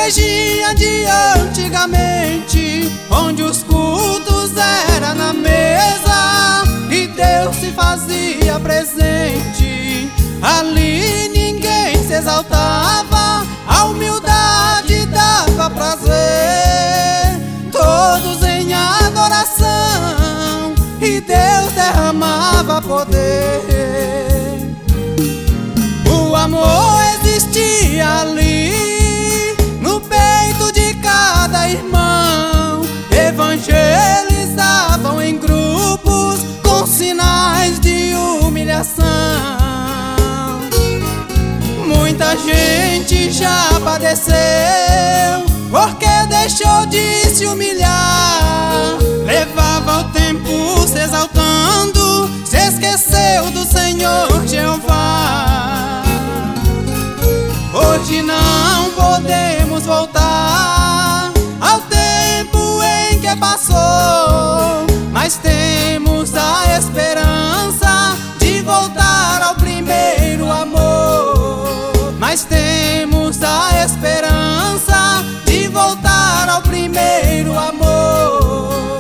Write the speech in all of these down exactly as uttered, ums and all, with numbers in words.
igrejinha de antigamente, onde os cultos eram na mesa e Deus se fazia presente. Ali ninguém se exaltava, a humildade dava prazer, todos em adoração, e Deus derramava poder. O amor existia ali, no peito de cada irmão. Evangelizavam em grupos, com sinais de humilhação. Muita gente já padeceu, porque deixou de se humilhar. Levava o tempo se exaltando, se esqueceu do Senhor Jeová. Hoje não podemos voltar ao tempo em que passou, mas temos a esperança de voltar ao primeiro amor. Mas temos a esperança de voltar ao primeiro amor.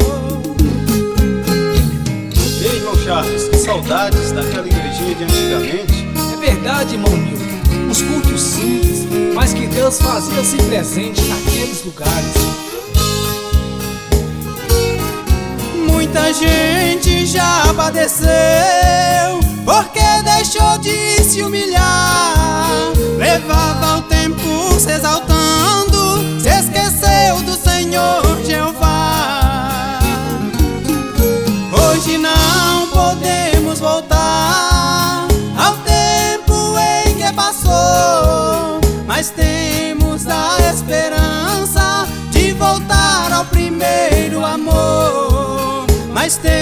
Ei, irmão Charles, que saudades daquela igrejinha de antigamente. É verdade, irmão Nilton. Os cultos simples, mas que Deus fazia-se presente naqueles lugares. Muita gente já padeceu, porque deixou de se humilhar. Levava o tempo se exaltando, se esqueceu do Senhor Jeová. Hoje não podemos voltar ao tempo em que passou, mas temos a esperança de voltar ao primeiro amor. Mas temos